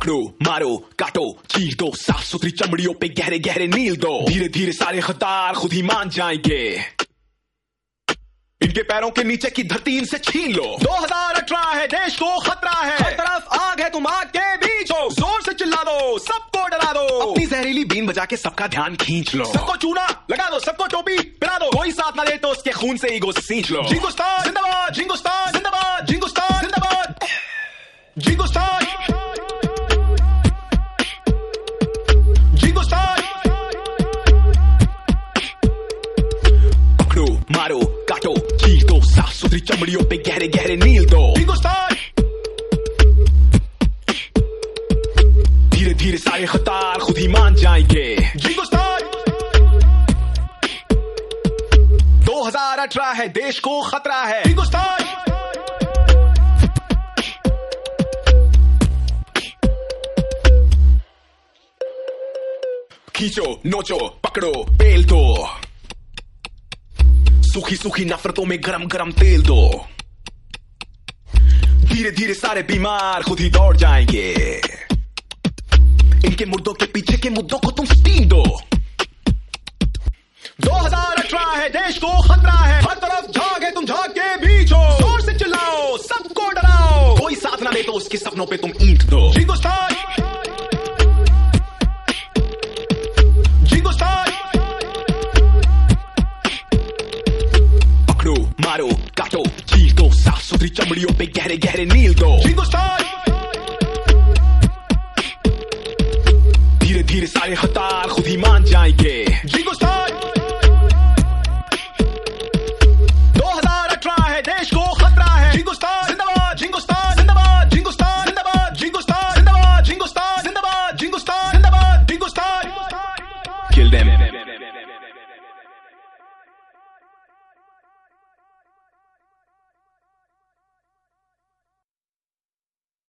पकड़ो मारो काटो चीर दो साफ सुथरी चमड़ियों पे गहरे गहरे नील दो धीरे धीरे सारे खतार खुद ही मान जाएंगे इनके पैरों के नीचे की धरती इनसे छीन लो 2018 है देश को खतरा है हर तरफ आग है तुम आग के बीच हो जोर से चिल्ला दो सबको डरा दो अपनी जहरीली बीन बजा के सबका ध्यान खींच लो सबको चूना लगा दो सबको टोपी पिला दो कोई साथ ना दे तो उसके खून से ईगो सींच लो जिंगुस्तान जिंदाबाद जिंगुस्तान जिंदाबाद जिंगुस्तान जिंदाबाद जिंगुस्तान जिंगुस्तान पकड़ो मारो काटो चीर दो साफ सुथरी चमड़ियों पे गहरे गहरे नील दो हिंदुस्तान धीरे धीरे सारे खतार खुद ही मान जाएंगे हिंदुस्तान 2018 है देश को खतरा है हिंदुस्तान खींचो नोचो पकड़ो पेल दो सूखी सूखी नफरतों में गरम गरम तेल दो धीरे धीरे सारे बीमार खुद ही दौड़ जाएंगे इनके मुर्दों के पीछे के मुद्दों को तुम स्टीम दो 2018 है देश को खतरा है हर तरफ झाग है तुम झाग के बीच हो जोर से चिल्लाओ सबको डराओ कोई साथ ना दे तो उसके सपनों पे तुम ईंट दो हिंदुस्तान हिंदुस्तान पकड़ो मारो काटो चीर दो साफ सुथरी चमड़ियों पे गहरे गहरे नील दो हिंदुस्तान धीरे धीरे सारे खतार खुद ही मान जाएंगे हिंदुस्तान 2018 है देश को खतरा है हिंदुस्तान जिंदाबाद हिंदुस्तान जिंदाबाद हिंदुस्तान जिंदाबाद हिंदुस्तान जिंदाबाद हिंदुस्तान जिंदाबाद हिंदुस्तान जिंदाबाद हिंदुस्तान Kill them